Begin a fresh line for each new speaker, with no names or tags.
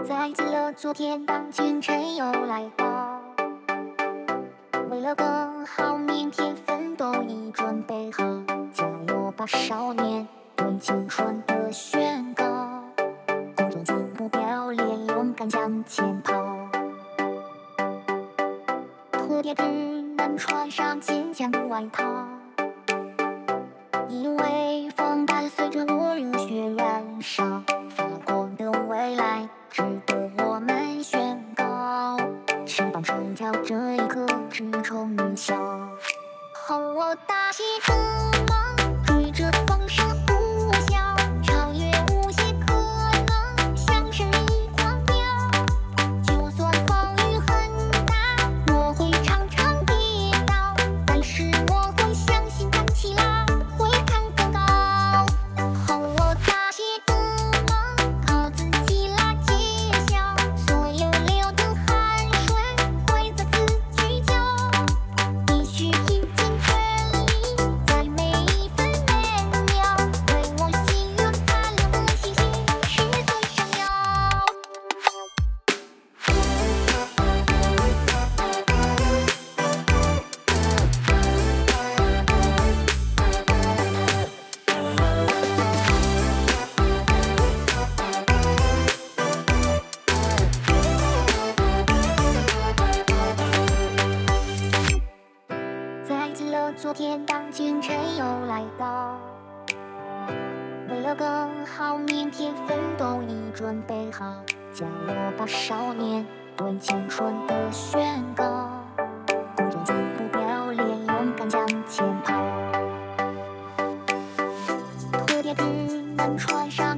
再见了昨天，当清晨又来到。为了更好明天奋斗已准备好，加油吧少年，对青春的宣告。工作进目标连勇敢向前跑。脱掉只能穿上坚强的外套，因为风伴随着我热血燃烧，发光的未来值得我们宣告。翅膀撑起这一刻，直冲云霄。吼我大气的梦，追着风声呼啸，超越无限可能，向胜利狂飙。就算风雨很大，我会常常跌倒，但是我会相信站起来会看更高。吼我大气的梦，靠自己来揭晓，所有流的汗水会再次聚焦，必须拼尽全力，在每一分每秒，对我信仰残留的信心是最闪耀。再见了昨天，当清晨又来到。为了更好明天奋斗已准备好，加油吧少年，对青春的宣告。工作进目标连勇敢向前跑。脱掉只能穿上